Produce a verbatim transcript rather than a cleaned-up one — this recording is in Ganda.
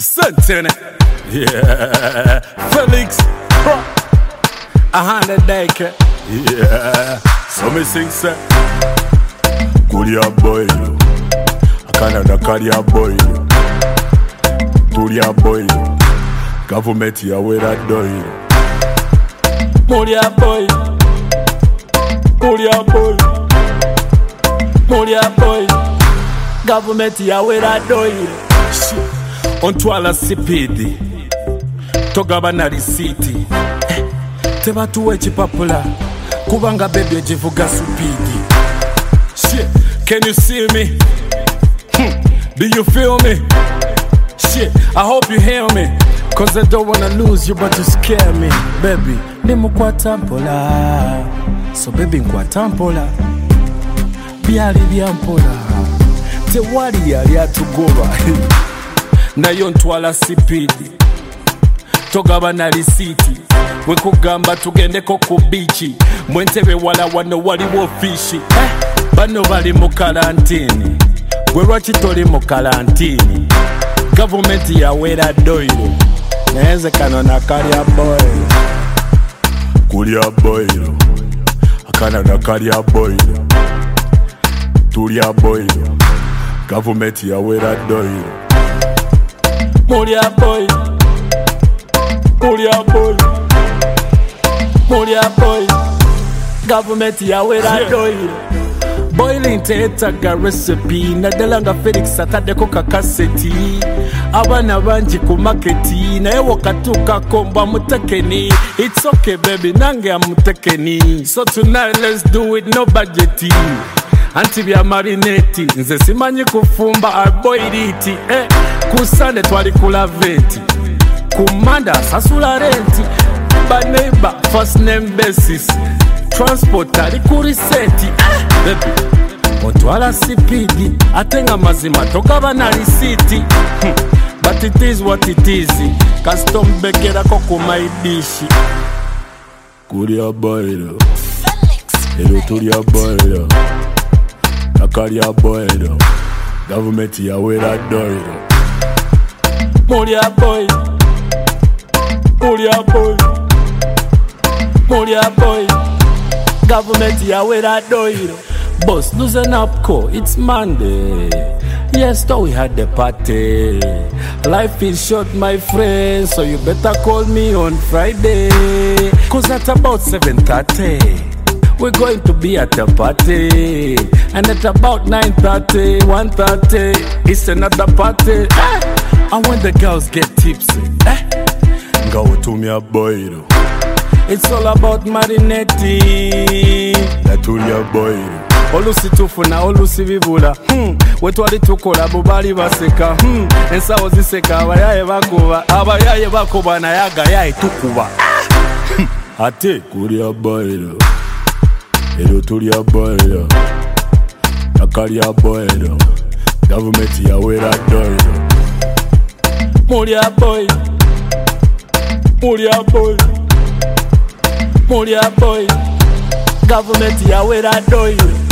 Santana, yeah, Felix, a hundred acre, yeah. So me sing say, Kuria boy, I Canada Karia boy, Turia boy, government ya where that doy, Moria boy, Moria boy, Moria boy, government ya where that doy. Ontwala sipidi togaba na risiti eh, tebatuwe chipapula kubanga bebe jivuga supidi. Shit, can you see me? Hmm. Do you feel me? Shit, I hope you hear me, cause I don't wanna lose you but you scare me. Baby, nimu kwa tampola, so baby nkwa tampola, byali byampola, tewali yali atugoba. Nayo ntwala sipidi togaba na risiti wekugamba tugendeko ku bichi mwentebe wala wano waliwo fishi eh, bano bali mu karantini gwe lwaki toli mu karantini gavumenti yawera doiro nayenze kano nakalya boiro kulya boiro akana nakalya boiro tulya boiro gavumenti yawera doiro. Moria boy, Moria boy, Moria boy, government ya where I do. Boiling tetaga recipe, nadelanga Felix atade koka kaseti. Abana banji ku marketi, na ewo katuka komba mutekeni. It's okay baby, nange amutekeni. So tonight let's do it, no budgeti. Anti bya marineti, nze simanyi kufumba arboiriti eh. Kusande twali kula veti, kumanda sasula renti, ba neighbor first name basis, transport ali kuriseti eh. Baby, otwala sipidi, atenga mazima tokaba na risiti hmm. But it is what it is, custom bekera koko maidishi. Kuria boiro, ero turia boiro, nakaria boiro, government ya wera doiro. Moria boy, Moria boy, Moria boy, government ya where that doiro. Boss loosen up co, it's Monday. Yes, though we had the party. Life is short, my friend, so you better call me on Friday. Cause at about seven thirty, we're going to be at the party. And at about nine thirty, one thirty, it's another party. Eh? And when the girls get tipsy, eh? Go to me a boiro. It's all about marinetti. Natulia boiro. Olusi tufuna, olusi vivula. Hmm. Wetwali tukola bubali baseka. Hmm. Ensawo ziseka abayaye bakuba. Abayaye bakuba na yaga yaye tukuba. Hmm. Ate kulia boiro. Ero tulia boiro. Nakalia boiro. Government ya wera doiro. Moria boy, Moria boy, Moria boy, government ya where I do you.